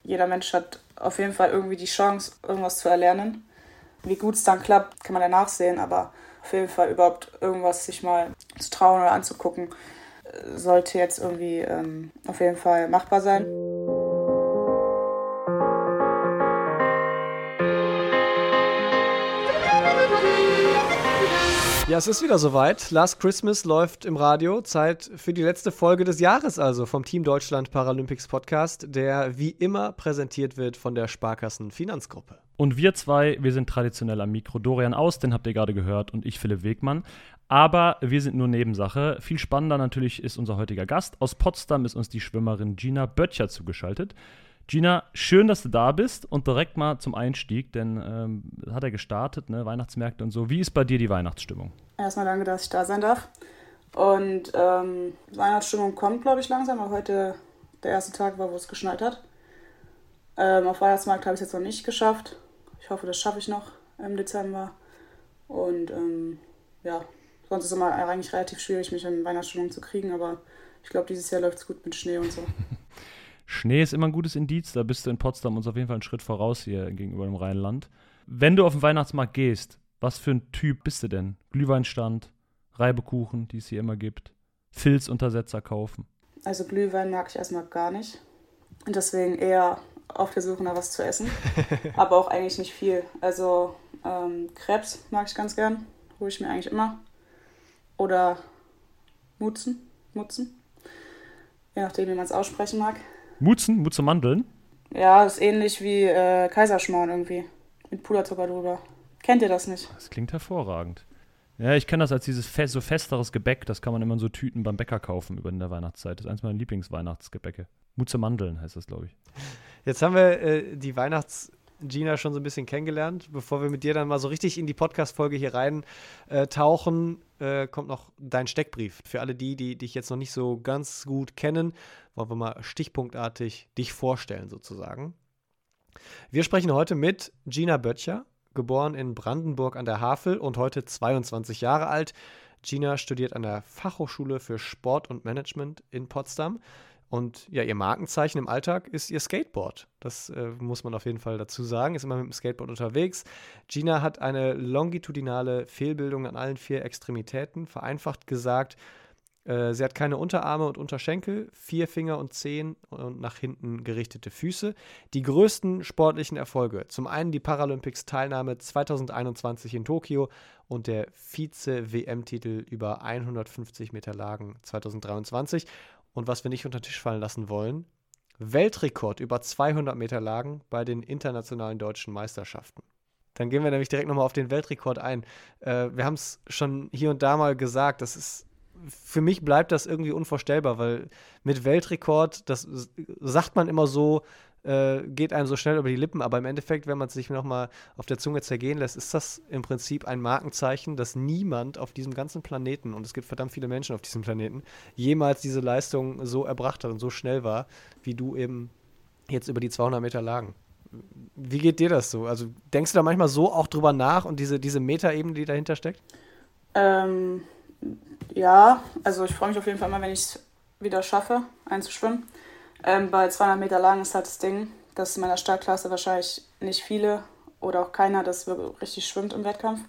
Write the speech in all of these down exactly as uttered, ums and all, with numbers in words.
jeder Mensch hat auf jeden Fall irgendwie die Chance, irgendwas zu erlernen. Wie gut es dann klappt, kann man danach sehen, aber auf jeden Fall überhaupt irgendwas sich mal zu trauen oder anzugucken, sollte jetzt irgendwie ähm, auf jeden Fall machbar sein. Ja, es ist wieder soweit. Last Christmas läuft im Radio. Zeit für die letzte Folge des Jahres also vom Team Deutschland Paralympics Podcast, der wie immer präsentiert wird von der Sparkassen Finanzgruppe. Und wir zwei, wir sind traditionell am Mikro. Dorian Aus, den habt ihr gerade gehört, und ich, Philipp Wegmann. Aber wir sind nur Nebensache. Viel spannender natürlich ist unser heutiger Gast. Aus Potsdam ist uns die Schwimmerin Gina Böttcher zugeschaltet. Gina, schön, dass du da bist, und direkt mal zum Einstieg, denn ähm, hat er gestartet, ne, Weihnachtsmärkte und so. Wie ist bei dir die Weihnachtsstimmung? Erstmal danke, dass ich da sein darf. Und ähm, Weihnachtsstimmung kommt, glaube ich, langsam, weil heute der erste Tag war, wo es geschneit hat. Ähm, auf Weihnachtsmarkt habe ich es jetzt noch nicht geschafft. Ich hoffe, das schaffe ich noch im Dezember. Und ähm, ja, sonst ist es immer eigentlich relativ schwierig, mich in Weihnachtsstimmung zu kriegen, aber ich glaube, dieses Jahr läuft es gut mit Schnee und so. Schnee ist immer ein gutes Indiz, da bist du in Potsdam uns auf jeden Fall einen Schritt voraus hier gegenüber dem Rheinland. Wenn du auf den Weihnachtsmarkt gehst, was für ein Typ bist du denn? Glühweinstand, Reibekuchen, die es hier immer gibt, Filzuntersetzer kaufen? Also Glühwein mag ich erstmal gar nicht und deswegen eher auf der Suche nach was zu essen, aber auch eigentlich nicht viel. Also ähm, Crepes mag ich ganz gern, hole ich mir eigentlich immer. Oder Mutzen, Mutzen, je nachdem, wie man es aussprechen mag. Mutzen? Mutze Mandeln? Ja, ist ähnlich wie äh, Kaiserschmarrn irgendwie. Mit Puderzucker drüber. Kennt ihr das nicht? Das klingt hervorragend. Ja, ich kenne das als dieses fest, so festeres Gebäck. Das kann man immer in so Tüten beim Bäcker kaufen über in der Weihnachtszeit. Das ist eins meiner Lieblingsweihnachtsgebäcke. Mutze Mandeln heißt das, glaube ich. Jetzt haben wir äh, die Weihnachts-Gina schon so ein bisschen kennengelernt. Bevor wir mit dir dann mal so richtig in die Podcast-Folge hier rein äh, tauchen, äh, kommt noch dein Steckbrief. Für alle die, die dich jetzt noch nicht so ganz gut kennen, wollen wir mal stichpunktartig dich vorstellen sozusagen. Wir sprechen heute mit Gina Böttcher, geboren in Brandenburg an der Havel und heute zweiundzwanzig Jahre alt. Gina studiert an der Fachhochschule für Sport und Management in Potsdam. Und ja, ihr Markenzeichen im Alltag ist ihr Skateboard. Das äh, muss man auf jeden Fall dazu sagen. Ist immer mit dem Skateboard unterwegs. Gina hat eine longitudinale Fehlbildung an allen vier Extremitäten. Vereinfacht gesagt, äh, sie hat keine Unterarme und Unterschenkel, vier Finger und Zehen und nach hinten gerichtete Füße. Die größten sportlichen Erfolge: zum einen die Paralympics-Teilnahme zweitausendeinundzwanzig in Tokio und der Vize-W M-Titel über hundertfünfzig Meter Lagen zweitausenddreiundzwanzig. Und was wir nicht unter den Tisch fallen lassen wollen: Weltrekord über zweihundert Meter Lagen bei den internationalen deutschen Meisterschaften. Dann gehen wir nämlich direkt nochmal auf den Weltrekord ein. Äh, wir haben es schon hier und da mal gesagt, das ist, für mich bleibt das irgendwie unvorstellbar, weil mit Weltrekord, das sagt man immer so, äh, geht einem so schnell über die Lippen, aber im Endeffekt, wenn man es sich nochmal auf der Zunge zergehen lässt, ist das im Prinzip ein Markenzeichen, dass niemand auf diesem ganzen Planeten, und es gibt verdammt viele Menschen auf diesem Planeten, jemals diese Leistung so erbracht hat und so schnell war, wie du eben jetzt über die zweihundert Meter Lagen. Wie geht dir das so? Also denkst du da manchmal so auch drüber nach und diese, diese Metaebene, die dahinter steckt? Ähm, ja, also ich freue mich auf jeden Fall immer, wenn ich es wieder schaffe, einzuschwimmen. Ähm, bei zweihundert Meter Lagen ist halt das Ding, dass in meiner Startklasse wahrscheinlich nicht viele oder auch keiner das wirklich richtig schwimmt im Wettkampf.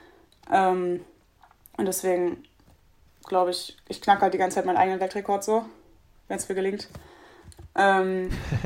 Ähm, und deswegen glaube ich, ich knacke halt die ganze Zeit meinen eigenen Weltrekord so, wenn es mir gelingt. Ähm,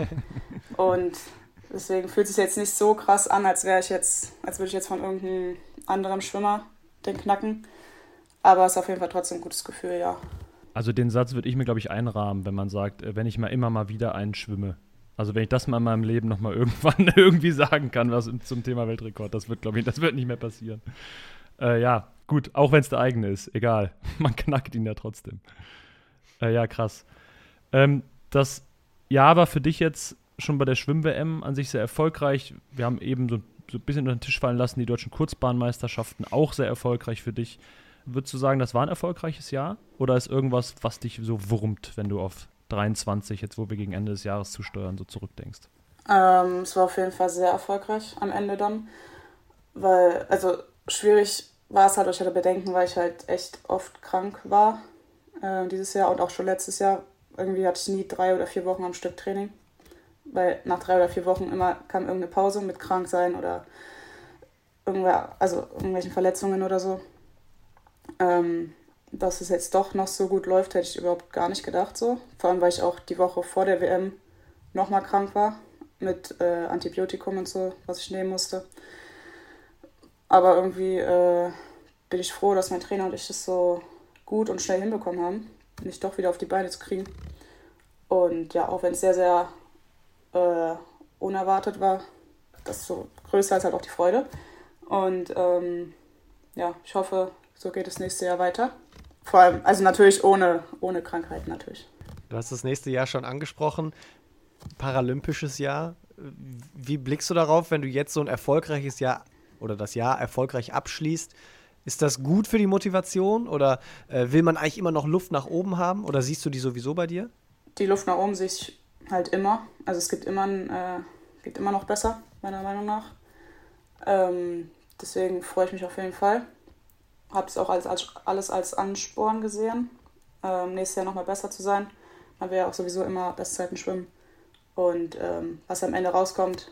und deswegen fühlt es sich jetzt nicht so krass an, als wäre ich jetzt, als würde ich jetzt von irgendeinem anderen Schwimmer den knacken. Aber es ist auf jeden Fall trotzdem ein gutes Gefühl, ja. Also den Satz würde ich mir, glaube ich, einrahmen, wenn man sagt, wenn ich mal immer mal wieder einschwimme. Also wenn ich das mal in meinem Leben noch mal irgendwann irgendwie sagen kann, was zum Thema Weltrekord, das wird, glaube ich, das wird nicht mehr passieren. Äh, ja, gut, auch wenn es der eigene ist, egal. Man knackt ihn ja trotzdem. Äh, ja, krass. Ähm, das Jahr war für dich jetzt schon bei der Schwimm-W M an sich sehr erfolgreich. Wir haben eben so, so ein bisschen unter den Tisch fallen lassen, die deutschen Kurzbahnmeisterschaften auch sehr erfolgreich für dich. Würdest du sagen, das war ein erfolgreiches Jahr? Oder ist irgendwas, was dich so wurmt, wenn du auf dreiundzwanzig, jetzt wo wir gegen Ende des Jahres zusteuern, so zurückdenkst? Ähm, es war auf jeden Fall sehr erfolgreich am Ende dann. Weil, also schwierig war es halt, ich hatte Bedenken, weil ich halt echt oft krank war äh, dieses Jahr und auch schon letztes Jahr. Irgendwie hatte ich nie drei oder vier Wochen am Stück Training. weil nach drei oder vier Wochen immer kam irgendeine Pause mit krank sein oder irgendwer, also irgendwelchen Verletzungen oder so. Ähm, dass es jetzt doch noch so gut läuft, hätte ich überhaupt gar nicht gedacht so. Vor allem, weil ich auch die Woche vor der W M nochmal krank war mit äh, Antibiotikum und so, was ich nehmen musste. Aber irgendwie äh, bin ich froh, dass mein Trainer und ich das so gut und schnell hinbekommen haben, mich doch wieder auf die Beine zu kriegen. Und ja, auch wenn es sehr, sehr äh, unerwartet war, desto größer ist halt auch die Freude. Und ähm, ja, ich hoffe, so geht es nächste Jahr weiter. Vor allem, also natürlich ohne, ohne Krankheiten natürlich. Du hast das nächste Jahr schon angesprochen, paralympisches Jahr. Wie blickst du darauf, wenn du jetzt so ein erfolgreiches Jahr oder das Jahr erfolgreich abschließt? Ist das gut für die Motivation oder äh, will man eigentlich immer noch Luft nach oben haben oder siehst du die sowieso bei dir? Die Luft nach oben sehe ich halt immer. Also es gibt immer, ein, äh, gibt immer noch besser, meiner Meinung nach. Ähm, deswegen freue ich mich auf jeden Fall. Habe es auch als, als, alles als Ansporn gesehen, ähm, nächstes Jahr nochmal besser zu sein. Man will ja auch sowieso immer Bestzeiten schwimmen. Und ähm, was am Ende rauskommt,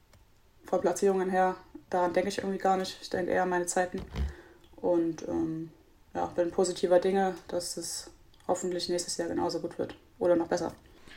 von Platzierungen her, daran denke ich irgendwie gar nicht. Ich denke eher an meine Zeiten. Und ähm, ja, bin positiver Dinge, dass es hoffentlich nächstes Jahr genauso gut wird. Oder noch besser.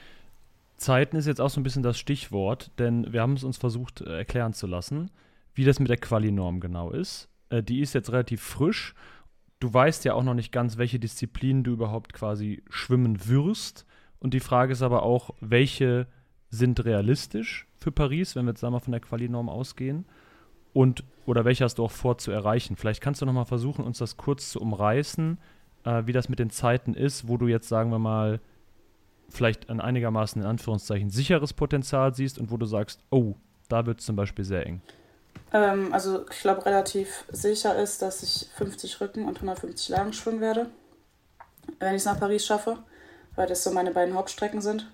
Zeiten ist jetzt auch so ein bisschen das Stichwort, denn wir haben es uns versucht äh, erklären zu lassen, wie das mit der Quali-Norm genau ist. Äh, die ist jetzt relativ frisch. Du weißt ja auch noch nicht ganz, welche Disziplinen du überhaupt quasi schwimmen wirst. Und die Frage ist aber auch, welche sind realistisch für Paris, wenn wir jetzt sagen wir von der Quali-Norm ausgehen? Und, oder welche hast du auch vor zu erreichen? Vielleicht kannst du noch mal versuchen, uns das kurz zu umreißen, äh, wie das mit den Zeiten ist, wo du jetzt, sagen wir mal, vielleicht ein einigermaßen in Anführungszeichen sicheres Potenzial siehst und wo du sagst, oh, da wird es zum Beispiel sehr eng. Ähm, also ich glaube, relativ sicher ist, dass ich fünfzig Rücken und hundertfünfzig Lagen schwimmen werde, wenn ich es nach Paris schaffe, weil das so meine beiden Hauptstrecken sind.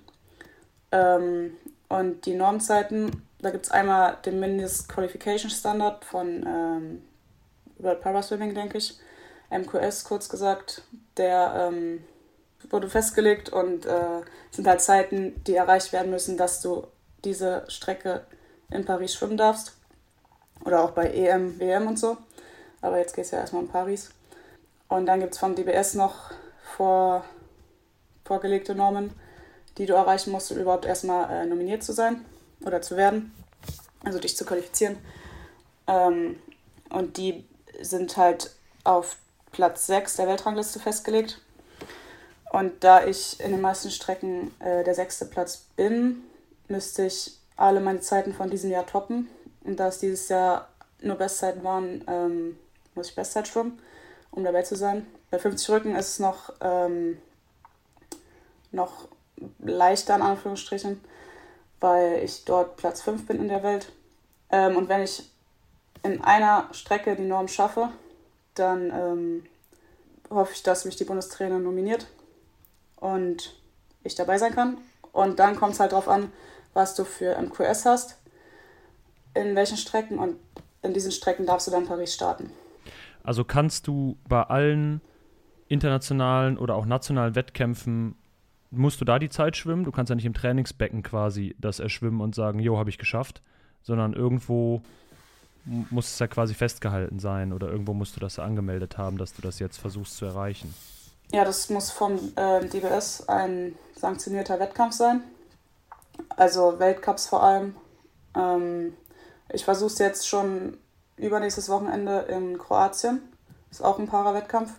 Ähm, und die Normzeiten, da gibt es einmal den Mindest-Qualification-Standard von ähm, World Paraswimming, denke ich, M Q S kurz gesagt, der ähm, wurde festgelegt und äh, sind halt Zeiten, die erreicht werden müssen, dass du diese Strecke in Paris schwimmen darfst. Oder auch bei E M, W M und so. Aber jetzt geht es ja erstmal um Paris. Und dann gibt es vom D B S noch vor, vorgelegte Normen, die du erreichen musst, um überhaupt erstmal äh, nominiert zu sein oder zu werden. Also dich zu qualifizieren. Ähm, und die sind halt auf Platz sechs der Weltrangliste festgelegt. Und da ich in den meisten Strecken äh, der sechste Platz bin, müsste ich alle meine Zeiten von diesem Jahr toppen. Und da es dieses Jahr nur Bestzeiten waren, ähm, muss ich Bestzeit schwimmen, um dabei zu sein. Bei fünfzig Rücken ist es noch, ähm, noch leichter, in Anführungsstrichen, weil ich dort Platz fünf bin in der Welt. Ähm, und wenn ich in einer Strecke die Norm schaffe, dann ähm, hoffe ich, dass mich die Bundestrainer nominiert und ich dabei sein kann. Und dann kommt es halt darauf an, was du für M Q S hast, in welchen Strecken, und in diesen Strecken darfst du dann Paris starten. Also kannst du bei allen internationalen oder auch nationalen Wettkämpfen, musst du da die Zeit schwimmen? Du kannst ja nicht im Trainingsbecken quasi das erschwimmen und sagen, jo, habe ich geschafft, sondern irgendwo muss es ja quasi festgehalten sein oder irgendwo musst du das ja angemeldet haben, dass du das jetzt versuchst zu erreichen. Ja, das muss vom äh, D B S ein sanktionierter Wettkampf sein, also Weltcups vor allem. Ähm, ich versuche es jetzt schon übernächstes Wochenende in Kroatien, ist auch ein Para-Wettkampf.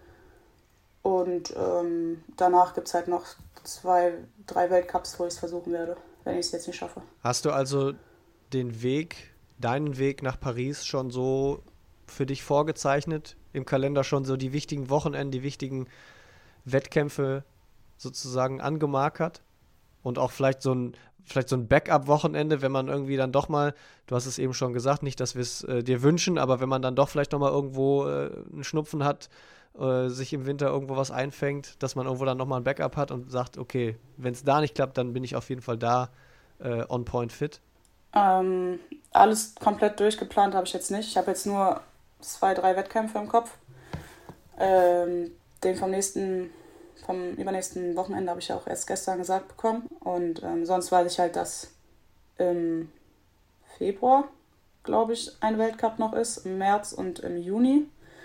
Und ähm, danach gibt es halt noch zwei, drei Weltcups, wo ich es versuchen werde, wenn ich es jetzt nicht schaffe. Hast du also den Weg, deinen Weg nach Paris schon so für dich vorgezeichnet? Im Kalender schon so die wichtigen Wochenenden, die wichtigen Wettkämpfe sozusagen angemarkert? Und auch vielleicht so ein, vielleicht so ein Backup-Wochenende, wenn man irgendwie dann doch mal, du hast es eben schon gesagt, nicht, dass wir es äh, dir wünschen, aber wenn man dann doch vielleicht noch mal irgendwo äh, einen Schnupfen hat, äh, sich im Winter irgendwo was einfängt, dass man irgendwo dann noch mal ein Backup hat und sagt, okay, wenn es da nicht klappt, dann bin ich auf jeden Fall da äh, on point fit. Ähm, alles komplett durchgeplant habe ich jetzt nicht. Ich habe jetzt nur zwei, drei Wettkämpfe im Kopf. Ähm, den vom nächsten, vom übernächsten Wochenende habe ich ja auch erst gestern gesagt bekommen. Und ähm, sonst weiß ich halt, dass im Februar, glaube ich, ein Weltcup noch ist, im März und im Juni.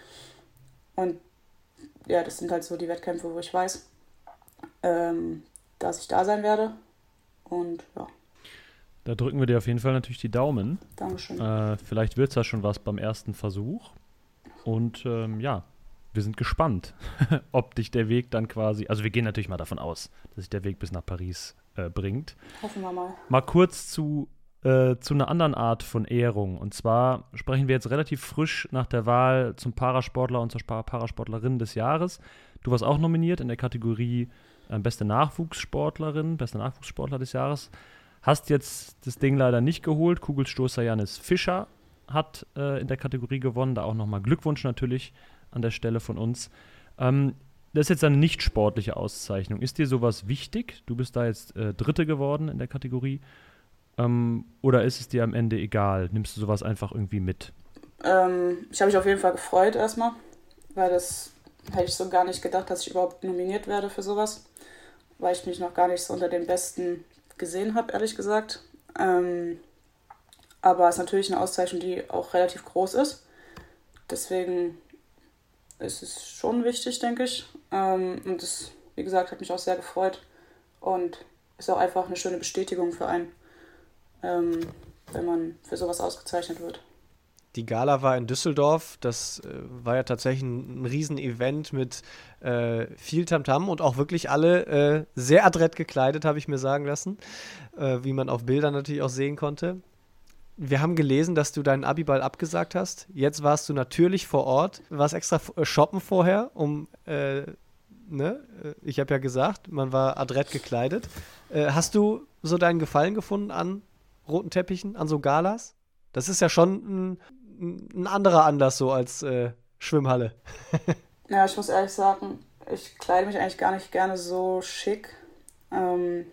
Und ja, das sind halt so die Wettkämpfe, wo ich weiß, ähm, dass ich da sein werde. Und ja. Da drücken wir dir auf jeden Fall natürlich die Daumen. Dankeschön. Äh, vielleicht wird es ja schon was beim ersten Versuch. Und ähm, ja, wir sind gespannt, ob dich der Weg dann quasi, also wir gehen natürlich mal davon aus, dass sich der Weg bis nach Paris äh, bringt. Hoffen wir mal. Mal kurz zu, äh, zu einer anderen Art von Ehrung. Und zwar sprechen wir jetzt relativ frisch nach der Wahl zum Parasportler und zur Parasportlerin des Jahres. Du warst auch nominiert in der Kategorie äh, beste Nachwuchssportlerin, bester Nachwuchssportler des Jahres. Hast jetzt das Ding leider nicht geholt. Kugelstoßer Janis Fischer hat äh, in der Kategorie gewonnen. Da auch nochmal Glückwunsch natürlich an der Stelle von uns. Ähm, das ist jetzt eine nicht sportliche Auszeichnung. Ist dir sowas wichtig? Du bist da jetzt äh, Dritte geworden in der Kategorie. Ähm, oder ist es dir am Ende egal? Nimmst du sowas einfach irgendwie mit? Ähm, ich habe mich auf jeden Fall gefreut erstmal, weil das hätte ich so gar nicht gedacht, dass ich überhaupt nominiert werde für sowas, weil ich mich noch gar nicht so unter den Besten gesehen habe, ehrlich gesagt. Ähm, aber es ist natürlich eine Auszeichnung, die auch relativ groß ist. Deswegen ist es schon wichtig, denke ich. Ähm, und das, wie gesagt, hat mich auch sehr gefreut und ist auch einfach eine schöne Bestätigung für einen, ähm, wenn man für sowas ausgezeichnet wird. Die Gala war in Düsseldorf. Das äh, war ja tatsächlich ein, ein Riesen-Event mit äh, viel Tamtam und auch wirklich alle äh, sehr adrett gekleidet, habe ich mir sagen lassen, äh, wie man auf Bildern natürlich auch sehen konnte. Wir haben gelesen, dass du deinen Abiball abgesagt hast. Jetzt warst du natürlich vor Ort. Du warst extra f- shoppen vorher, um, äh, ne? Ich habe ja gesagt, man war adrett gekleidet. Äh, hast du so deinen Gefallen gefunden an roten Teppichen, an so Galas? Das ist ja schon ein, ein anderer Anlass so als äh, Schwimmhalle. Ja, ich muss ehrlich sagen, ich kleide mich eigentlich gar nicht gerne so schick. Ähm,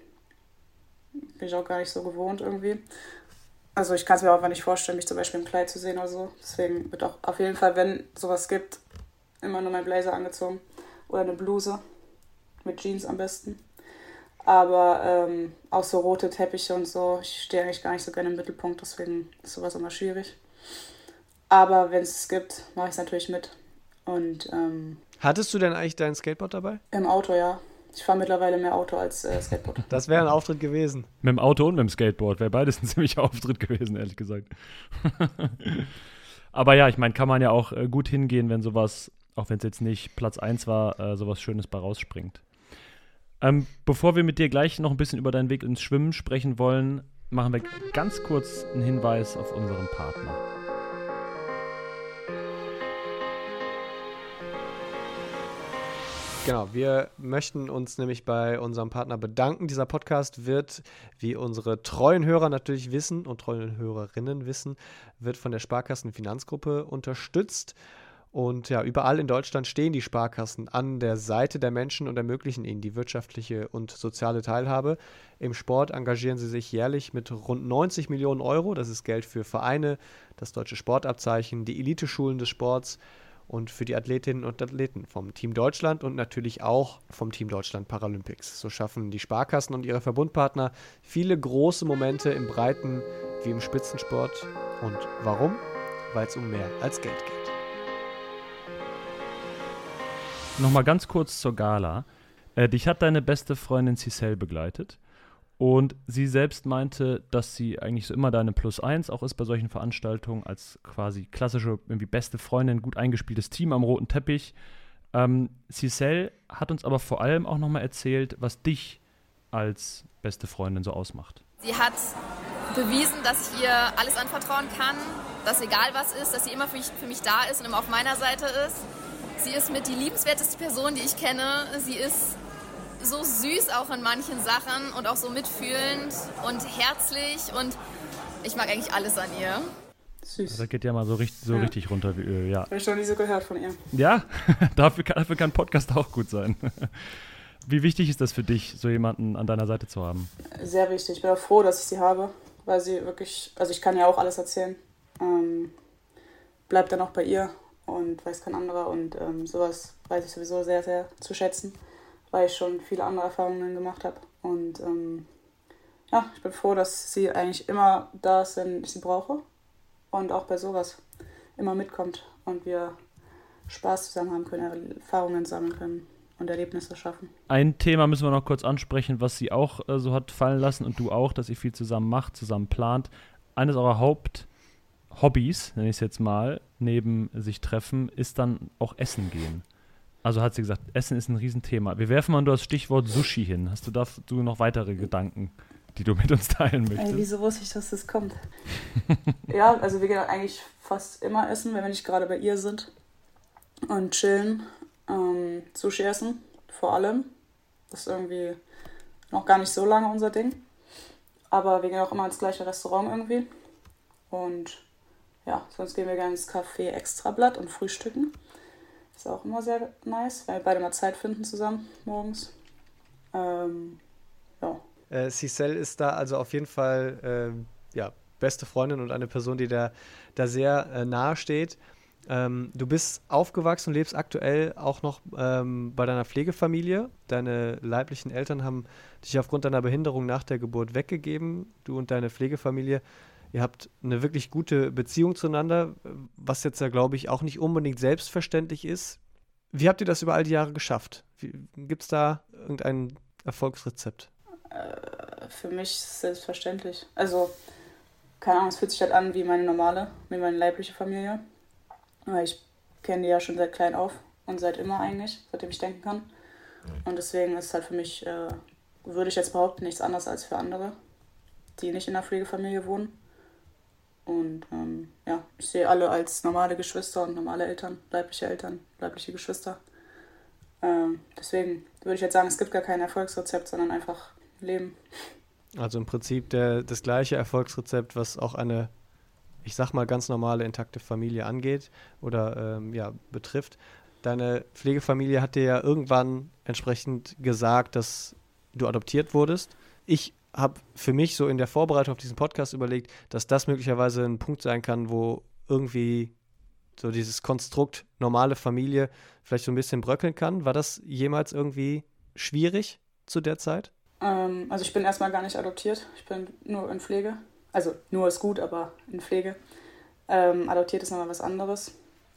bin ich auch gar nicht so gewohnt irgendwie. Also ich kann es mir auch einfach nicht vorstellen, mich zum Beispiel im Kleid zu sehen oder so. Deswegen wird auch auf jeden Fall, wenn sowas gibt, immer nur mein Blazer angezogen. Oder eine Bluse. Mit Jeans am besten. Aber ähm, auch so rote Teppiche und so, ich stehe eigentlich gar nicht so gerne im Mittelpunkt, deswegen ist sowas immer schwierig. Aber wenn es gibt, mache ich es natürlich mit. Und ähm, Hattest du denn eigentlich dein Skateboard dabei? im Auto, ja. Ich fahre mittlerweile mehr Auto als äh, Skateboard. Das wäre ein Auftritt gewesen. Mit dem Auto und mit dem Skateboard. Wäre beides ein ziemlicher Auftritt gewesen, ehrlich gesagt. Aber ja, ich meine, kann man ja auch äh, gut hingehen, wenn sowas, auch wenn es jetzt nicht Platz eins war, äh, sowas Schönes bei rausspringt. Ähm, bevor wir mit dir gleich noch ein bisschen über deinen Weg ins Schwimmen sprechen wollen, machen wir ganz kurz einen Hinweis auf unseren Partner. Genau, wir möchten uns nämlich bei unserem Partner bedanken. Dieser Podcast wird, wie unsere treuen Hörer natürlich wissen und treuen Hörerinnen wissen, wird von der Sparkassen-Finanzgruppe unterstützt. Und ja, überall in Deutschland stehen die Sparkassen an der Seite der Menschen und ermöglichen ihnen die wirtschaftliche und soziale Teilhabe. Im Sport engagieren sie sich jährlich mit rund neunzig Millionen Euro. Das ist Geld für Vereine, das deutsche Sportabzeichen, die Eliteschulen des Sports und für die Athletinnen und Athleten vom Team Deutschland und natürlich auch vom Team Deutschland Paralympics. So schaffen die Sparkassen und ihre Verbundpartner viele große Momente im Breiten- wie im Spitzensport. Und warum? Weil es um mehr als Geld geht. Nochmal ganz kurz zur Gala. Äh, dich hat deine beste Freundin Cicel begleitet. Und sie selbst meinte, dass sie eigentlich so immer deine Plus eins auch ist bei solchen Veranstaltungen, als quasi klassische, irgendwie beste Freundin, gut eingespieltes Team am roten Teppich. Ähm, Cicel hat uns aber vor allem auch nochmal erzählt, was dich als beste Freundin so ausmacht. Sie hat bewiesen, dass ich ihr alles anvertrauen kann, dass egal was ist, dass sie immer für mich, für mich da ist und immer auf meiner Seite ist. Sie ist mit die liebenswerteste Person, die ich kenne. Sie ist so süß auch in manchen Sachen und auch so mitfühlend und herzlich und ich mag eigentlich alles an ihr. Süß. Das geht ja mal so, richtig, so Ja. richtig runter wie Öl, ja. Habe ich noch nie so gehört von ihr. Ja, dafür, kann, dafür kann Podcast auch gut sein. Wie wichtig ist das für dich, so jemanden an deiner Seite zu haben? Sehr wichtig. Ich bin auch froh, dass ich sie habe, weil sie wirklich, also ich kann ja auch alles erzählen. Ähm, bleibt dann auch bei ihr und weiß kein anderer und ähm, sowas weiß ich sowieso sehr, sehr zu schätzen. weil ich schon viele andere Erfahrungen gemacht habe. Und ähm, ja, ich bin froh, dass sie eigentlich immer da ist, wenn ich sie brauche. Und auch bei sowas immer mitkommt und wir Spaß zusammen haben können, Erfahrungen sammeln können und Erlebnisse schaffen. Ein Thema müssen wir noch kurz ansprechen, was sie auch äh, so hat fallen lassen und du auch, dass ihr viel zusammen macht, zusammen plant. Eines eurer Haupthobbys, nenne ich es jetzt mal, neben sich treffen, ist dann auch Essen gehen. Also hat sie gesagt, Essen ist ein Riesenthema. Wir werfen mal nur das Stichwort Sushi hin. Hast du dazu noch weitere Gedanken, die du mit uns teilen möchtest? Ey, wieso wusste ich, dass das kommt? Ja, also wir gehen eigentlich fast immer essen, wenn wir nicht gerade bei ihr sind. Und chillen. Ähm, Sushi essen, vor allem. Das ist irgendwie noch gar nicht so lange unser Ding. Aber wir gehen auch immer ins gleiche Restaurant irgendwie. Und ja, sonst gehen wir gerne ins Café Extrablatt und frühstücken. Ist auch immer sehr nice, weil wir beide mal Zeit finden zusammen morgens. Ähm, ja. Äh, Cicel ist da also auf jeden Fall äh, ja, beste Freundin und eine Person, die da, da sehr äh, nahe steht. Ähm, du bist aufgewachsen und lebst aktuell auch noch ähm, bei deiner Pflegefamilie. Deine leiblichen Eltern haben dich aufgrund deiner Behinderung nach der Geburt weggegeben. Du und deine Pflegefamilie, ihr habt eine wirklich gute Beziehung zueinander, was jetzt ja, glaube ich, auch nicht unbedingt selbstverständlich ist. Wie habt ihr das über all die Jahre geschafft? Gibt es da irgendein Erfolgsrezept? Äh, für mich ist es selbstverständlich. Also, keine Ahnung, es fühlt sich halt an wie meine normale, wie meine leibliche Familie. Weil ich kenne die ja schon seit klein auf und seit immer eigentlich, seitdem ich denken kann. Und deswegen ist es halt für mich, äh, würde ich jetzt behaupten, nichts anderes als für andere, die nicht in der Pflegefamilie wohnen. Und ähm, ja, ich sehe alle als normale Geschwister und normale Eltern, leibliche Eltern, leibliche Geschwister. Ähm, deswegen würde ich jetzt sagen, es gibt gar kein Erfolgsrezept, sondern einfach Leben. Also im Prinzip der, das gleiche Erfolgsrezept, was auch eine, ich sag mal, ganz normale, intakte Familie angeht oder ähm, ja, betrifft. Deine Pflegefamilie hat dir ja irgendwann entsprechend gesagt, dass du adoptiert wurdest. Ich habe für mich so in der Vorbereitung auf diesen Podcast überlegt, dass das möglicherweise ein Punkt sein kann, wo irgendwie so dieses Konstrukt normale Familie vielleicht so ein bisschen bröckeln kann. War das jemals irgendwie schwierig zu der Zeit? Ähm, also ich bin erstmal gar nicht adoptiert. Ich bin nur in Pflege. Also nur ist gut, aber in Pflege. Ähm, adoptiert ist nochmal was anderes.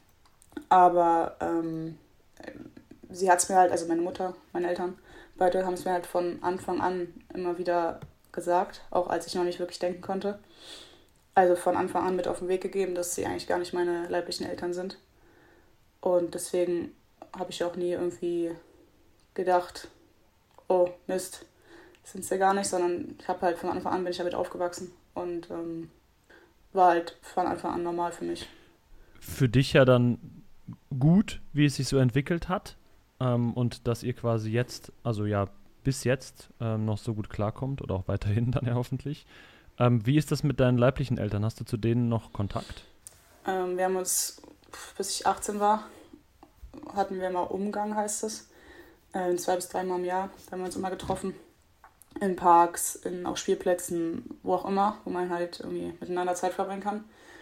Aber ähm, sie hat es mir halt, also meine Mutter, meine Eltern, beide haben es mir halt von Anfang an immer wieder gesagt, auch als ich noch nicht wirklich denken konnte. Also von Anfang an mit auf den Weg gegeben, dass sie eigentlich gar nicht meine leiblichen Eltern sind. Und deswegen habe ich auch nie irgendwie gedacht, oh Mist, sind sie gar nicht, sondern ich habe halt von Anfang an bin ich damit aufgewachsen und ähm, war halt von Anfang an normal für mich. Für dich ja dann gut, wie es sich so entwickelt hat ähm, und dass ihr quasi jetzt, also ja bis jetzt ähm, noch so gut klarkommt oder auch weiterhin dann ja hoffentlich. Ähm, wie ist das mit deinen leiblichen Eltern? Hast du zu denen noch Kontakt? Ähm, wir haben uns, bis ich achtzehn war, hatten wir mal Umgang, heißt es. Äh, zwei bis dreimal im Jahr. Da haben wir uns immer getroffen. In Parks, in auch Spielplätzen, wo auch immer, wo man halt irgendwie miteinander Zeit verbringen kann.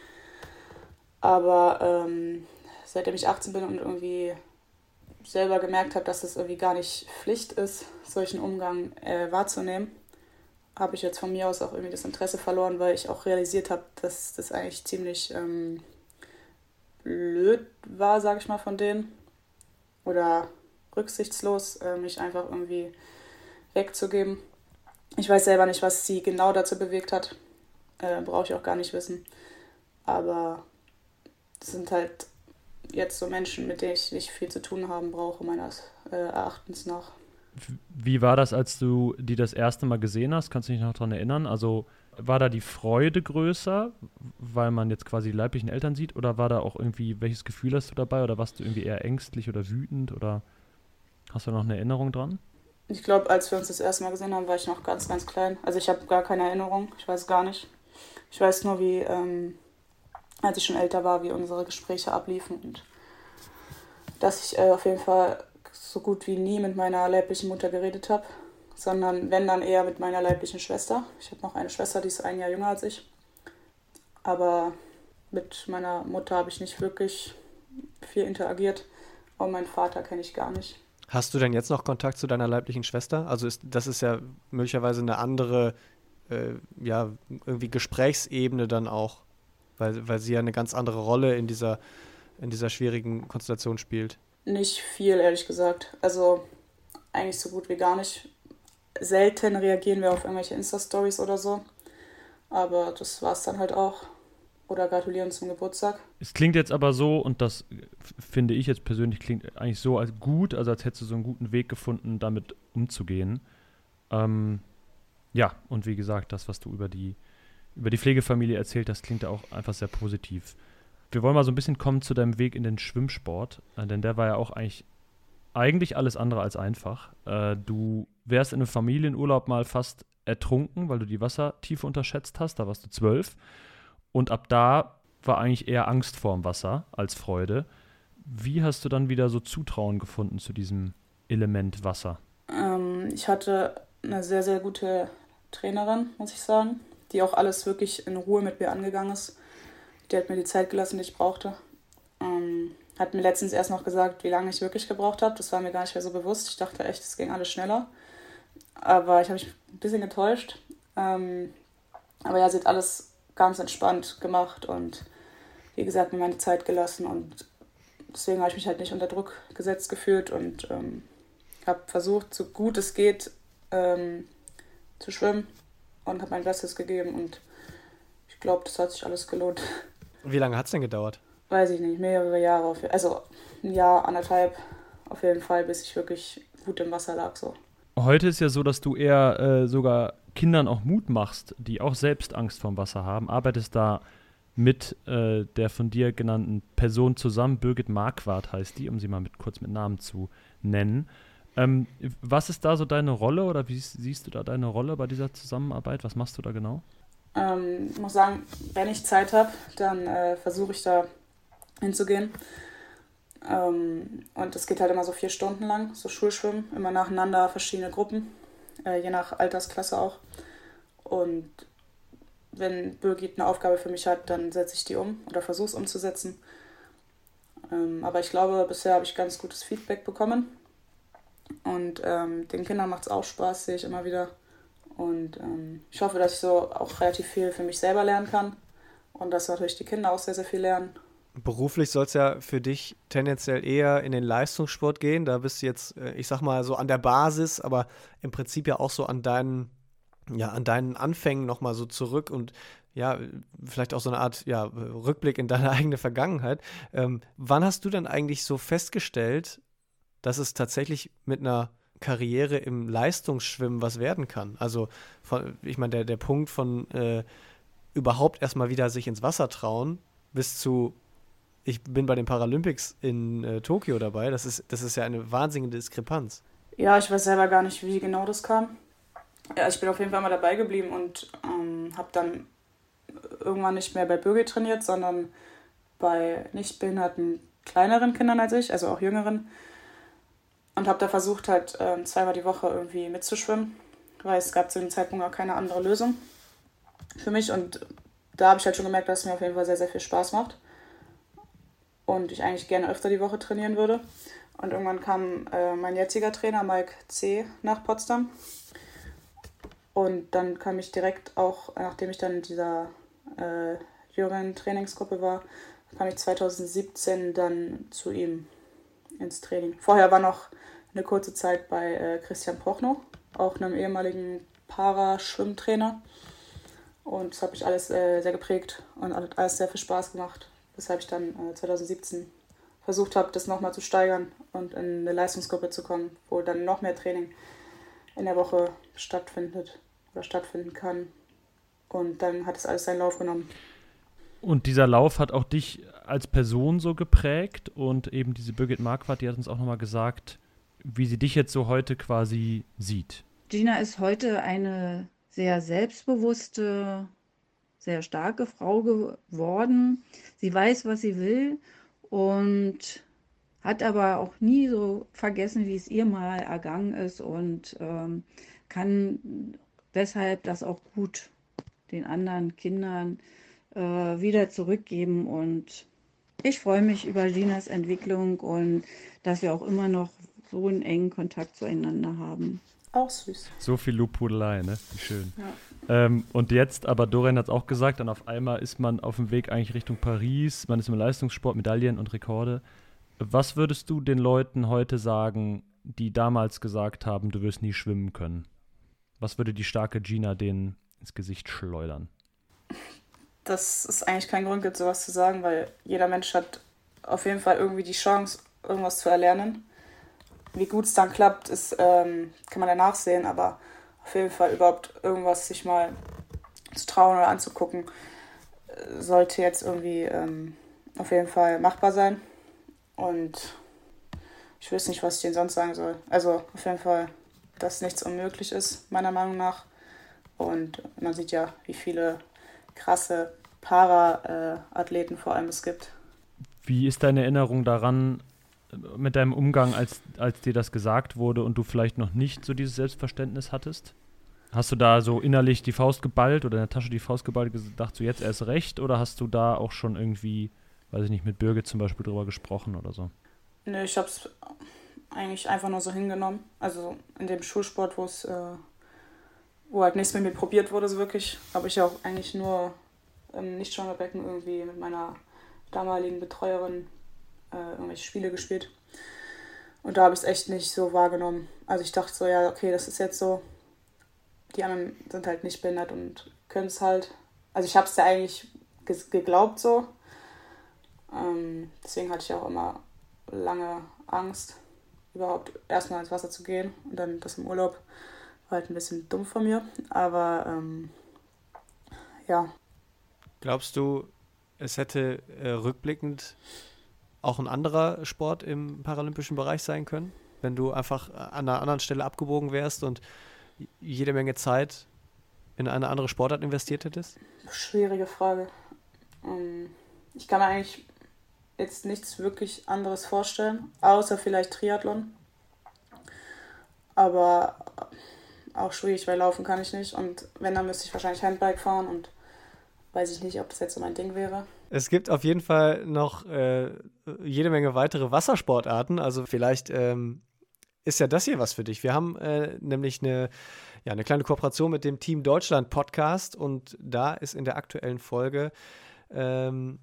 Aber ähm, seitdem ich achtzehn bin und irgendwie selber gemerkt habe, dass es irgendwie gar nicht Pflicht ist, solchen Umgang äh, wahrzunehmen, habe ich jetzt von mir aus auch irgendwie das Interesse verloren, weil ich auch realisiert habe, dass das eigentlich ziemlich ähm, blöd war, sage ich mal, von denen. Oder rücksichtslos, äh, mich einfach irgendwie wegzugeben. Ich weiß selber nicht, was sie genau dazu bewegt hat. Äh, brauche ich auch gar nicht wissen. Aber das sind halt jetzt so Menschen, mit denen ich nicht viel zu tun haben brauche, meines äh, Erachtens nach. Wie war das, als du die das erste Mal gesehen hast? Kannst du dich noch daran erinnern? Also war da die Freude größer, weil man jetzt quasi die leiblichen Eltern sieht? Oder war da auch irgendwie, welches Gefühl hast du dabei? Oder warst du irgendwie eher ängstlich oder wütend? Oder hast du noch eine Erinnerung dran? Ich glaube, als wir uns das erste Mal gesehen haben, war ich noch ganz, ganz klein. Also ich habe gar keine Erinnerung. Ich weiß gar nicht. Ich weiß nur, wie, ähm, als ich schon älter war, wie unsere Gespräche abliefen. Und dass ich äh, auf jeden Fall so gut wie nie mit meiner leiblichen Mutter geredet habe, sondern wenn, dann eher mit meiner leiblichen Schwester. Ich habe noch eine Schwester, die ist ein Jahr jünger als ich. Aber mit meiner Mutter habe ich nicht wirklich viel interagiert. Und meinen Vater kenne ich gar nicht. Hast du denn jetzt noch Kontakt zu deiner leiblichen Schwester? Also ist, das ist ja möglicherweise eine andere, äh, ja, irgendwie Gesprächsebene dann auch, weil, weil sie ja eine ganz andere Rolle in dieser, in dieser schwierigen Konstellation spielt. Nicht viel, ehrlich gesagt. Also eigentlich so gut wie gar nicht. Selten reagieren wir auf irgendwelche Insta-Stories oder so. Aber das war es dann halt auch. Oder gratulieren zum Geburtstag. Es klingt jetzt aber so, und das f- finde ich jetzt persönlich, klingt eigentlich so als gut, also als hättest du so einen guten Weg gefunden, damit umzugehen. Ähm, ja, und wie gesagt, das, was du über die, über die Pflegefamilie erzählt hast, klingt ja auch einfach sehr positiv. Wir wollen mal so ein bisschen kommen zu deinem Weg in den Schwimmsport, äh, denn der war ja auch eigentlich, eigentlich alles andere als einfach. Äh, du wärst in einem Familienurlaub mal fast ertrunken, weil du die Wassertiefe unterschätzt hast, da warst du zwölf. Und ab da war eigentlich eher Angst vorm Wasser als Freude. Wie hast du dann wieder so Zutrauen gefunden zu diesem Element Wasser? Ähm, ich hatte eine sehr, sehr gute Trainerin, muss ich sagen, die auch alles wirklich in Ruhe mit mir angegangen ist. Die hat mir die Zeit gelassen, die ich brauchte. Ähm, hat mir letztens erst noch gesagt, wie lange ich wirklich gebraucht habe. Das war mir gar nicht mehr so bewusst. Ich dachte echt, es ging alles schneller. Aber ich habe mich ein bisschen getäuscht. Ähm, aber ja, sie hat alles ganz entspannt gemacht und wie gesagt, mir meine Zeit gelassen. Und deswegen habe ich mich halt nicht unter Druck gesetzt gefühlt und ähm, habe versucht, so gut es geht, ähm, zu schwimmen und habe mein Bestes gegeben. Und ich glaube, das hat sich alles gelohnt. Wie lange hat es denn gedauert? Weiß ich nicht, mehrere Jahre, auf, also ein Jahr, anderthalb auf jeden Fall, bis ich wirklich gut im Wasser lag. So. Heute ist ja so, dass du eher äh, sogar Kindern auch Mut machst, die auch selbst Angst vorm Wasser haben. Arbeitest da mit äh, der von dir genannten Person zusammen. Birgit Marquardt heißt die, um sie mal mit, kurz mit Namen zu nennen. Ähm, was ist da so deine Rolle oder wie siehst du da deine Rolle bei dieser Zusammenarbeit? Was machst du da genau? Ähm, ich muss sagen, wenn ich Zeit habe, dann äh, versuche ich da hinzugehen. Ähm, und es geht halt immer so vier Stunden lang, so Schulschwimmen, immer nacheinander, verschiedene Gruppen, äh, je nach Altersklasse auch. Und wenn Birgit eine Aufgabe für mich hat, dann setze ich die um oder versuche es umzusetzen. Ähm, aber ich glaube, bisher habe ich ganz gutes Feedback bekommen. Und ähm, den Kindern macht es auch Spaß, sehe ich immer wieder. Und ähm, ich hoffe, dass ich so auch relativ viel für mich selber lernen kann. Und dass natürlich die Kinder auch sehr, sehr viel lernen. Beruflich soll es ja für dich tendenziell eher in den Leistungssport gehen. Da bist du jetzt, äh, ich sag mal, so an der Basis, aber im Prinzip ja auch so an deinen, ja, an deinen Anfängen nochmal so zurück und ja, vielleicht auch so eine Art ja, Rückblick in deine eigene Vergangenheit. Ähm, wann hast du denn eigentlich so festgestellt, dass es tatsächlich mit einer Karriere im Leistungsschwimmen was werden kann? Also, von, ich meine, der, der Punkt von äh, überhaupt erstmal wieder sich ins Wasser trauen bis zu ich bin bei den Paralympics in äh, Tokio dabei. Das ist, das ist ja eine wahnsinnige Diskrepanz. Ja, ich weiß selber gar nicht, wie genau das kam. Ja, ich bin auf jeden Fall mal dabei geblieben und ähm, habe dann irgendwann nicht mehr bei Birgit trainiert, sondern bei nicht behinderten kleineren Kindern als ich, also auch jüngeren. Und habe da versucht, halt ähm, zweimal die Woche irgendwie mitzuschwimmen, weil es gab zu dem Zeitpunkt auch keine andere Lösung für mich. Und da habe ich halt schon gemerkt, dass es mir auf jeden Fall sehr, sehr viel Spaß macht. Und ich eigentlich gerne öfter die Woche trainieren würde. Und irgendwann kam äh, mein jetziger Trainer, Mike C., nach Potsdam. Und dann kam ich direkt auch, nachdem ich dann in dieser äh, jüngeren Trainingsgruppe war, kam ich zwanzig siebzehn dann zu ihm ins Training. Vorher war noch eine kurze Zeit bei äh, Christian Prochnow, auch einem ehemaligen Paraschwimmtrainer. Und das hat mich alles äh, sehr geprägt und hat alles sehr viel Spaß gemacht. Weshalb ich dann äh, zwanzig siebzehn versucht habe, das nochmal zu steigern und in eine Leistungsgruppe zu kommen, wo dann noch mehr Training in der Woche stattfindet oder stattfinden kann. Und dann hat es alles seinen Lauf genommen. Und dieser Lauf hat auch dich als Person so geprägt und eben diese Birgit Marquardt, die hat uns auch nochmal gesagt, wie sie dich jetzt so heute quasi sieht. Gina ist heute eine sehr selbstbewusste, sehr starke Frau geworden. Sie weiß, was sie will und hat aber auch nie so vergessen, wie es ihr mal ergangen ist und ähm, kann deshalb das auch gut den anderen Kindern äh, wieder zurückgeben. Und ich freue mich über Ginas Entwicklung und dass wir auch immer noch so einen engen Kontakt zueinander haben. Auch süß. So viel Lobhudelei, ne? Wie schön. Ja. Ähm, und jetzt, aber Dorian hat es auch gesagt, dann auf einmal ist man auf dem Weg eigentlich Richtung Paris, man ist im Leistungssport, Medaillen und Rekorde. Was würdest du den Leuten heute sagen, die damals gesagt haben, du wirst nie schwimmen können? Was würde die starke Gina denen ins Gesicht schleudern? Dass es eigentlich keinen Grund gibt, sowas zu sagen, weil jeder Mensch hat auf jeden Fall irgendwie die Chance, irgendwas zu erlernen. Wie gut es dann klappt, ist, ähm, kann man danach sehen, aber auf jeden Fall überhaupt irgendwas sich mal zu trauen oder anzugucken, sollte jetzt irgendwie ähm, auf jeden Fall machbar sein. Und ich weiß nicht, was ich denen sonst sagen soll. Also auf jeden Fall, dass nichts unmöglich ist, meiner Meinung nach. Und man sieht ja, wie viele krasse Para-Athleten vor allem es gibt. Wie ist deine Erinnerung daran, mit deinem Umgang, als, als dir das gesagt wurde und du vielleicht noch nicht so dieses Selbstverständnis hattest? Hast du da so innerlich die Faust geballt oder in der Tasche die Faust geballt und gedacht, so jetzt erst recht? Oder hast du da auch schon irgendwie, weiß ich nicht, mit Birgit zum Beispiel drüber gesprochen oder so? Nö, ich hab's eigentlich einfach nur so hingenommen. Also in dem Schulsport, wo es, äh, wo halt nichts mit mir probiert wurde, so wirklich, habe ich auch eigentlich nur im Nichtschwimmerbecken irgendwie mit meiner damaligen Betreuerin äh, irgendwelche Spiele gespielt. Und da habe ich es echt nicht so wahrgenommen. Also ich dachte so, ja, okay, das ist jetzt so. Die anderen sind halt nicht behindert und können es halt. Also ich habe es ja eigentlich ge- geglaubt so. Ähm, deswegen hatte ich auch immer lange Angst, überhaupt erstmal ins Wasser zu gehen. Und dann das im Urlaub war halt ein bisschen dumm von mir. Aber ähm, ja. Glaubst du, es hätte äh, rückblickend auch ein anderer Sport im paralympischen Bereich sein können, wenn du einfach an einer anderen Stelle abgebogen wärst und jede Menge Zeit in eine andere Sportart investiert hättest? Schwierige Frage. Ich kann mir eigentlich jetzt nichts wirklich anderes vorstellen, außer vielleicht Triathlon. Aber auch schwierig, weil laufen kann ich nicht. Und wenn, dann müsste ich wahrscheinlich Handbike fahren und weiß ich nicht, ob das jetzt so mein Ding wäre. Es gibt auf jeden Fall noch äh, jede Menge weitere Wassersportarten. Also vielleicht ähm, ist ja das hier was für dich. Wir haben äh, nämlich eine, ja, eine kleine Kooperation mit dem Team Deutschland Podcast und da ist in der aktuellen Folge ähm,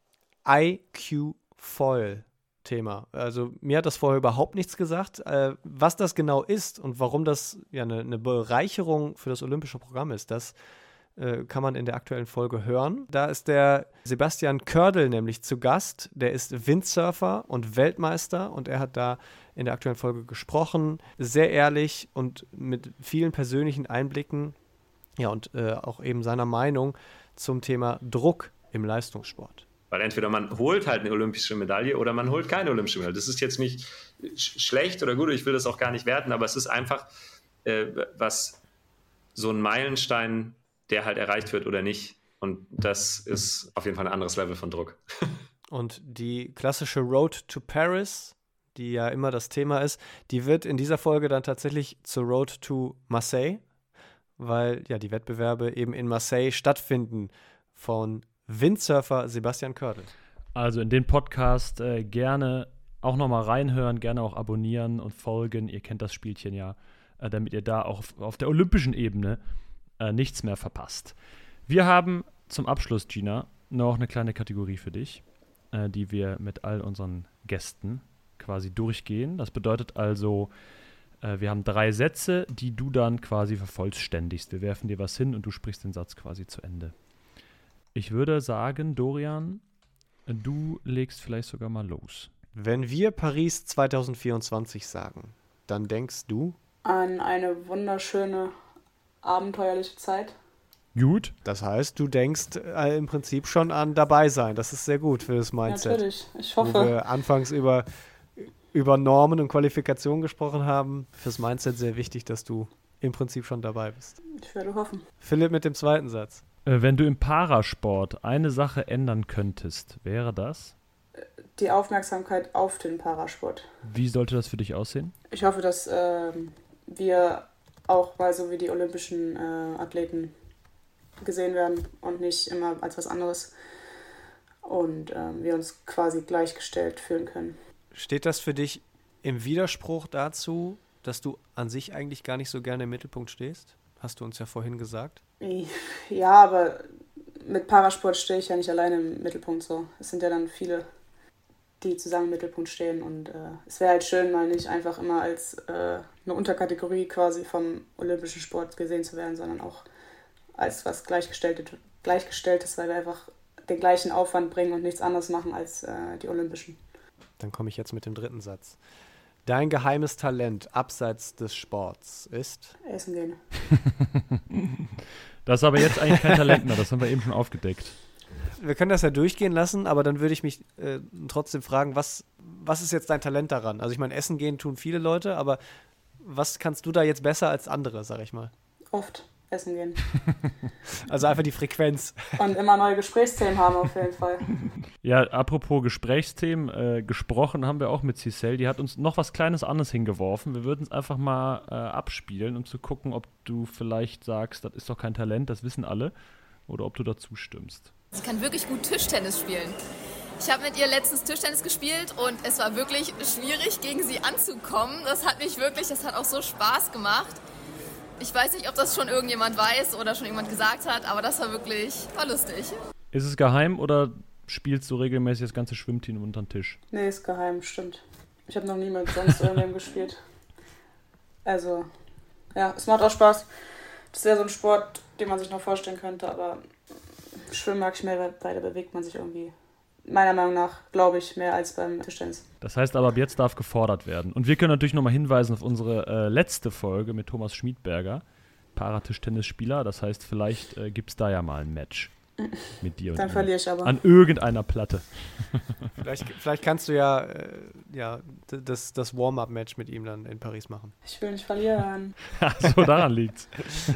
I Q Foil Thema. Also mir hat das vorher überhaupt nichts gesagt. Äh, was das genau ist und warum das ja eine, eine Bereicherung für das olympische Programm ist, das kann man in der aktuellen Folge hören. Da ist der Sebastian Kördel nämlich zu Gast. Der ist Windsurfer und Weltmeister und er hat da in der aktuellen Folge gesprochen. Sehr ehrlich und mit vielen persönlichen Einblicken. Ja, und äh, auch eben seiner Meinung zum Thema Druck im Leistungssport. Weil entweder man holt halt eine olympische Medaille oder man holt keine olympische Medaille. Das ist jetzt nicht sch- schlecht oder gut, ich will das auch gar nicht werten, aber es ist einfach äh, was so ein Meilenstein, der halt erreicht wird oder nicht. Und das ist auf jeden Fall ein anderes Level von Druck. Und die klassische Road to Paris, die ja immer das Thema ist, die wird in dieser Folge dann tatsächlich zur Road to Marseille, weil ja die Wettbewerbe eben in Marseille stattfinden von Windsurfer Sebastian Kördel. Also in den Podcast äh, gerne auch nochmal reinhören, gerne auch abonnieren und folgen. Ihr kennt das Spielchen ja, äh, damit ihr da auch auf, auf der olympischen Ebene äh, nichts mehr verpasst. Wir haben zum Abschluss, Gina, noch eine kleine Kategorie für dich, äh, die wir mit all unseren Gästen quasi durchgehen. Das bedeutet also, äh, wir haben drei Sätze, die du dann quasi vervollständigst. Wir werfen dir was hin und du sprichst den Satz quasi zu Ende. Ich würde sagen, Dorian, du legst vielleicht sogar mal los. Wenn wir Paris zwanzig vierundzwanzig sagen, dann denkst du An eine wunderschöne, abenteuerliche Zeit. Gut. Das heißt, du denkst äh, im Prinzip schon an dabei sein. Das ist sehr gut für das Mindset. Natürlich, ich Wo hoffe. wir anfangs über, über Normen und Qualifikationen gesprochen haben. Fürs Mindset sehr wichtig, dass du im Prinzip schon dabei bist. Ich werde hoffen. Philipp mit dem zweiten Satz. Äh, wenn du im Parasport eine Sache ändern könntest, wäre das? Die Aufmerksamkeit auf den Parasport. Wie sollte das für dich aussehen? Ich hoffe, dass ähm, wir auch mal so wie die olympischen äh, Athleten gesehen werden und nicht immer als was anderes. Und ähm, wir uns quasi gleichgestellt fühlen können. Steht das für dich im Widerspruch dazu, dass du an sich eigentlich gar nicht so gerne im Mittelpunkt stehst? Hast du uns ja vorhin gesagt. Ja, aber mit Parasport stehe ich ja nicht alleine im Mittelpunkt so. Es sind ja dann viele, die zusammen im Mittelpunkt stehen und äh, es wäre halt schön, mal nicht einfach immer als äh, eine Unterkategorie quasi vom olympischen Sport gesehen zu werden, sondern auch als was Gleichgestelltes, Gleichgestelltes, weil wir einfach den gleichen Aufwand bringen und nichts anderes machen als äh, die Olympischen. Dann komme ich jetzt mit dem dritten Satz. Dein geheimes Talent abseits des Sports ist? Essen gehen. Das ist aber jetzt eigentlich kein Talent mehr, das haben wir eben schon aufgedeckt. Wir können das ja durchgehen lassen, aber dann würde ich mich äh, trotzdem fragen, was, was ist jetzt dein Talent daran? Also ich meine, essen gehen tun viele Leute, aber was kannst du da jetzt besser als andere, sag ich mal? Oft essen gehen. Also einfach die Frequenz. Und immer neue Gesprächsthemen haben auf jeden Fall. Ja, apropos Gesprächsthemen, äh, gesprochen haben wir auch mit Cicel, die hat uns noch was Kleines anderes hingeworfen. Wir würden es einfach mal äh, abspielen, um zu gucken, ob du vielleicht sagst, das ist doch kein Talent, das wissen alle, oder ob du dazu stimmst. Sie kann wirklich gut Tischtennis spielen. Ich habe mit ihr letztens Tischtennis gespielt und es war wirklich schwierig, gegen sie anzukommen. Das hat mich wirklich, das hat auch so Spaß gemacht. Ich weiß nicht, ob das schon irgendjemand weiß oder schon jemand gesagt hat, aber das war wirklich, war lustig. Ist es geheim oder spielst du regelmäßig das ganze Schwimmteam unter den Tisch? Nee, ist geheim, stimmt. Ich habe noch nie mit sonst irgendwem gespielt. Also, ja, es macht auch Spaß. Das wäre so ein Sport, den man sich noch vorstellen könnte, aber Schwimmen mag ich mehr, weil da bewegt man sich irgendwie, meiner Meinung nach, glaube ich, mehr als beim Tischtennis. Das heißt aber, ab jetzt darf gefordert werden. Und wir können natürlich nochmal hinweisen auf unsere äh, letzte Folge mit Thomas Schmiedberger, Paratischtennisspieler. Das heißt, vielleicht äh, gibt es da ja mal ein Match mit dir. Dann verliere ich aber. An irgendeiner Platte. Vielleicht, vielleicht kannst du ja, äh, ja das, das Warm-Up-Match mit ihm dann in Paris machen. Ich will nicht verlieren. So, daran liegt's.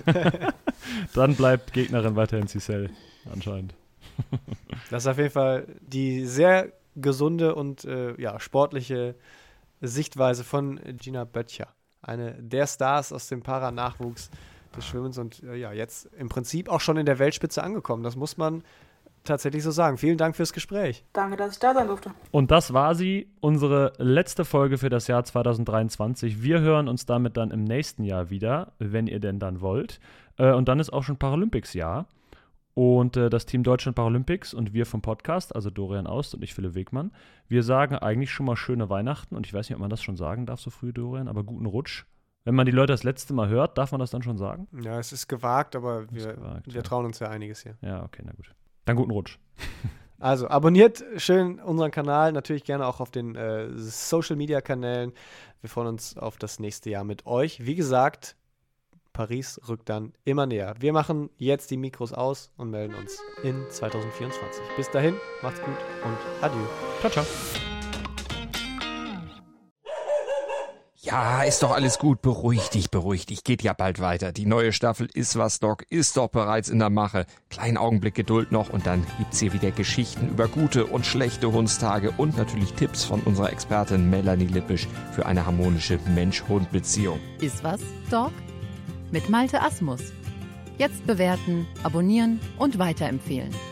Dann bleibt Gegnerin weiterhin Cicel, anscheinend. Das ist auf jeden Fall die sehr gesunde und äh, ja, sportliche Sichtweise von Gina Böttcher. Eine der Stars aus dem Para-Nachwuchs des Schwimmens und äh, ja, jetzt im Prinzip auch schon in der Weltspitze angekommen. Das muss man tatsächlich so sagen. Vielen Dank fürs Gespräch. Danke, dass ich da sein durfte. Und das war sie, unsere letzte Folge für das Jahr zwanzig dreiundzwanzig. Wir hören uns damit dann im nächsten Jahr wieder, wenn ihr denn dann wollt. Äh, und dann ist auch schon Paralympics-Jahr. Und äh, das Team Deutschland Paralympics und wir vom Podcast, also Dorian Aust und ich, Philipp Wegmann, wir sagen eigentlich schon mal schöne Weihnachten. Und ich weiß nicht, ob man das schon sagen darf so früh, Dorian, aber guten Rutsch. Wenn man die Leute das letzte Mal hört, darf man das dann schon sagen? Ja, es ist gewagt, aber wir, gewagt, wir ja. trauen uns ja einiges hier. Ja, okay, na gut. Dann guten Rutsch. Also abonniert schön unseren Kanal, natürlich gerne auch auf den äh, Social-Media-Kanälen. Wir freuen uns auf das nächste Jahr mit euch. Wie gesagt, Paris rückt dann immer näher. Wir machen jetzt die Mikros aus und melden uns in zwanzig vierundzwanzig. Bis dahin, macht's gut und adieu. Ciao, ciao. Ja, ist doch alles gut. Beruhig dich, beruhig dich. Geht ja bald weiter. Die neue Staffel Ist was, Doc ist doch bereits in der Mache. Kleinen Augenblick Geduld noch und dann gibt's hier wieder Geschichten über gute und schlechte Hundstage und natürlich Tipps von unserer Expertin Melanie Lippisch für eine harmonische Mensch-Hund-Beziehung. Ist was, Doc? Mit Malte Asmus. Jetzt bewerten, abonnieren und weiterempfehlen.